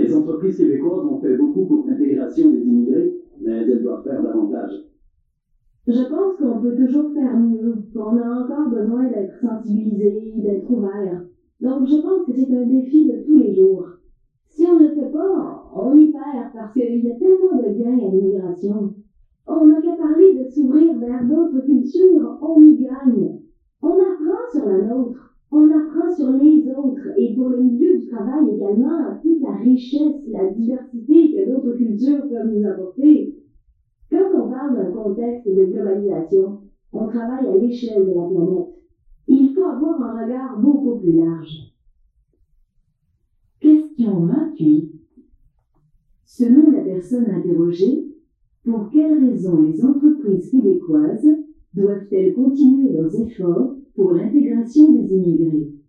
les entreprises québécoises ont fait beaucoup pour l'intégration des immigrés, mais elles doivent faire davantage. Je pense qu'on peut toujours faire mieux, qu'on a encore besoin d'être sensibilisé, d'être ouvert. Donc je pense que c'est un défi de tous les jours. Si on ne le fait pas, on y perd parce qu'il y a tellement de gains à l'immigration. On n'a qu'à parler de s'ouvrir vers d'autres cultures, on y gagne. On apprend sur la nôtre, on apprend sur les autres, et pour le milieu du travail également, toute la richesse, la diversité que d'autres cultures peuvent nous apporter. Quand on parle d'un contexte de globalisation, on travaille à l'échelle de la planète. Il faut avoir un regard beaucoup plus large. Question 28. Selon la personne interrogée, pour quelles raisons les entreprises québécoises doivent-elles continuer leurs efforts pour l'intégration des immigrés?